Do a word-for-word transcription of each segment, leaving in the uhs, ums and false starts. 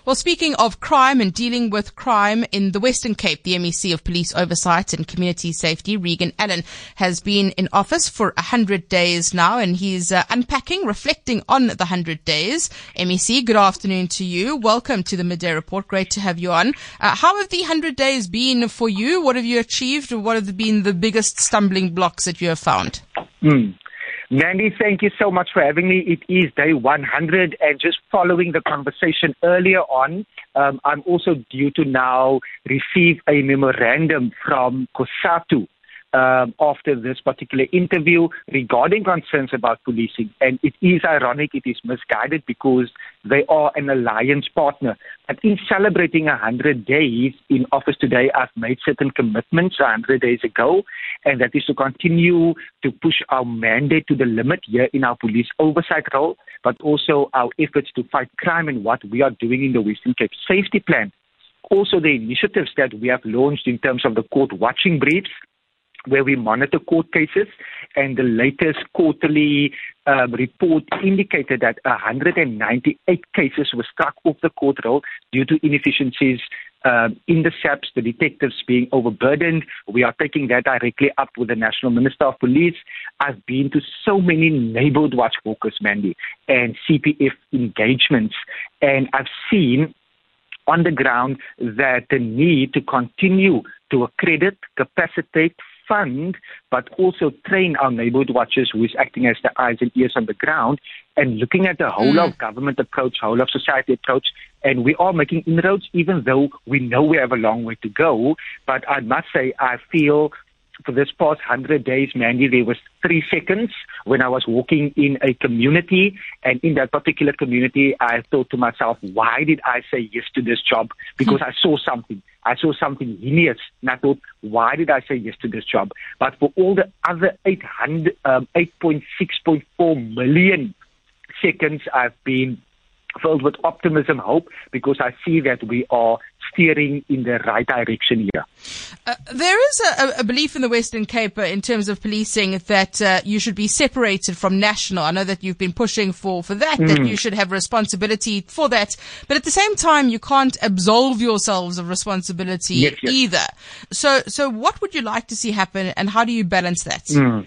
Well, speaking of crime and dealing with crime in the Western Cape, the M E C of Police Oversight and Community Safety, Regan Allen, has been in office for one hundred days now, and he's uh, unpacking, reflecting on the one hundred days. M E C, good afternoon to you. Welcome to the Midday Report. Great to have you on. Uh, how have the one hundred days been for you? What have you achieved? What have been the biggest stumbling blocks that you have found? Mm. Mandy, thank you so much for having me. It is day one hundred, and just following the conversation earlier on, um, I'm also due to now receive a memorandum from COSATU um, after this particular interview regarding concerns about policing. And it is ironic, it is misguided because they are an alliance partner. But in celebrating one hundred days in office today, I've made certain commitments one hundred days ago, and that is to continue to push our mandate to the limit here in our police oversight role, but also our efforts to fight crime and what we are doing in the Western Cape Safety Plan. Also, the initiatives that we have launched in terms of the court watching briefs, where we monitor court cases, and the latest quarterly um, report indicated that one hundred ninety-eight cases were struck off the court roll due to inefficiencies um, in the S A Ps, the detectives being overburdened. We are taking that directly up with the National Minister of Police. I've been to so many neighborhood watch walkers, Mandy, and C P F engagements, and I've seen on the ground that the need to continue to accredit, capacitate, fund, but also train our neighborhood watchers who is acting as the eyes and ears on the ground, and looking at the whole mm. of government approach, whole of society approach. And we are making inroads, even though we know we have a long way to go. But I must say, I feel for this past one hundred days, Mandy, there was three seconds when I was walking in a community, and in that particular community, I thought to myself, why did I say yes to this job? Because I saw something. I saw something heinous, and I thought, why did I say yes to this job? But for all the other eight hundred, um, eight point six point four million seconds, I've been filled with optimism, hope, because I see that we are steering in the right direction here. Uh, there is a, a belief in the Western Cape uh, in terms of policing that uh, you should be separated from national. I know that you've been pushing for, for that, mm. that you should have responsibility for that. But at the same time, you can't absolve yourselves of responsibility yes, yes. either. So, so what would you like to see happen, and how do you balance that? Mm.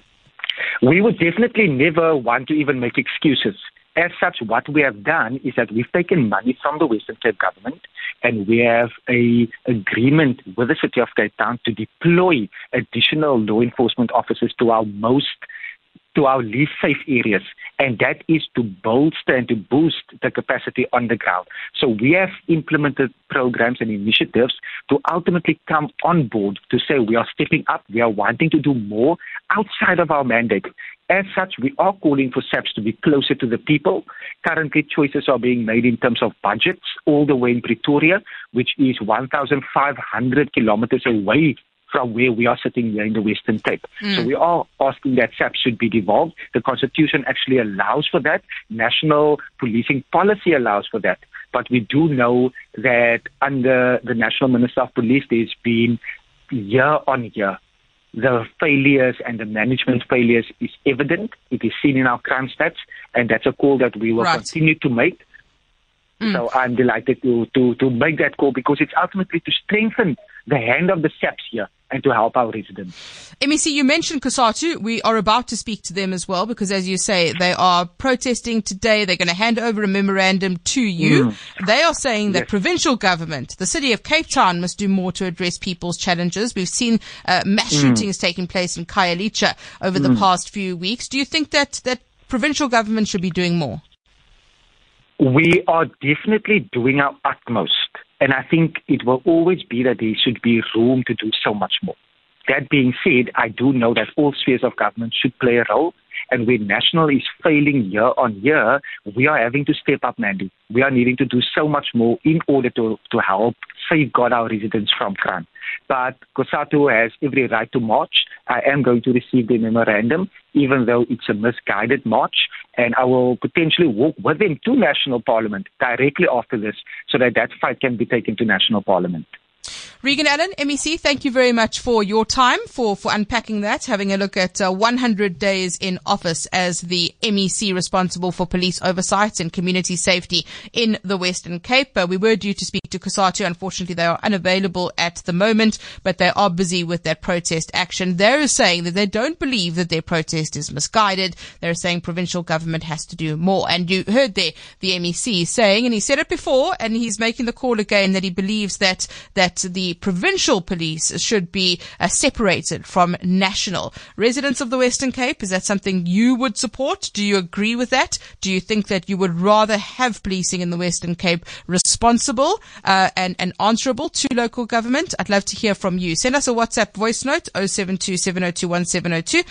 We would definitely never want to even make excuses. As such, what we have done is that we've taken money from the Western Cape government, and we have a agreement with the City of Cape Town to deploy additional law enforcement officers to our most to our least safe areas, and that is to bolster and to boost the capacity on the ground. So we have implemented programs and initiatives to ultimately come on board to say we are stepping up, we are wanting to do more outside of our mandate. As such, we are calling for S A Ps to be closer to the people. Currently, choices are being made in terms of budgets all the way in Pretoria, which is one thousand five hundred kilometers away from where we are sitting here in the Western Cape. Mm. So we are asking that S A P should be devolved. The Constitution actually allows for that. National policing policy allows for that. But we do know that under the National Minister of Police, there's been year on year, the failures and the management failures is evident. It is seen in our crime stats, and that's a call that we will right. continue to make. Mm. So I'm delighted to, to, to make that call, because it's ultimately to strengthen the hand of the S A Ps here and to help our residents. M E C, you mentioned COSATU. We are about to speak to them as well, because as you say, they are protesting today. They're going to hand over a memorandum to you. Mm. They are saying that yes. provincial government, the City of Cape Town, must do more to address people's challenges. We've seen uh, mass mm. shootings taking place in Khayelitsha over mm. the past few weeks. Do you think that, that provincial government should be doing more? We are definitely doing our utmost. And I think it will always be that there should be room to do so much more. That being said, I do know that all spheres of government should play a role. And when national is failing year on year, we are having to step up, Mandy. We are needing to do so much more in order to, to help safeguard our residents from crime. But COSATU has every right to march. I am going to receive the memorandum, even though it's a misguided march. And I will potentially walk with them to National Parliament directly after this, so that that fight can be taken to National Parliament. Regan Allen, M E C, thank you very much for your time, for, for unpacking that, having a look at uh, one hundred days in office as the M E C responsible for police oversight and community safety in the Western Cape. Uh, we were due to speak to COSATU. Unfortunately, they are unavailable at the moment, but they are busy with that protest action. They're saying that they don't believe that their protest is misguided. They're saying provincial government has to do more. And you heard there the M E C saying, and he said it before, and he's making the call again, that he believes that that the provincial police should be uh, separated from national. Residents of the Western Cape, is that something you would support? Do you agree with that? Do you think that you would rather have policing in the Western Cape responsible uh, and, and answerable to local government? I'd love to hear from you. Send us a WhatsApp voice note, oh seven two, seven oh two, one seven oh two.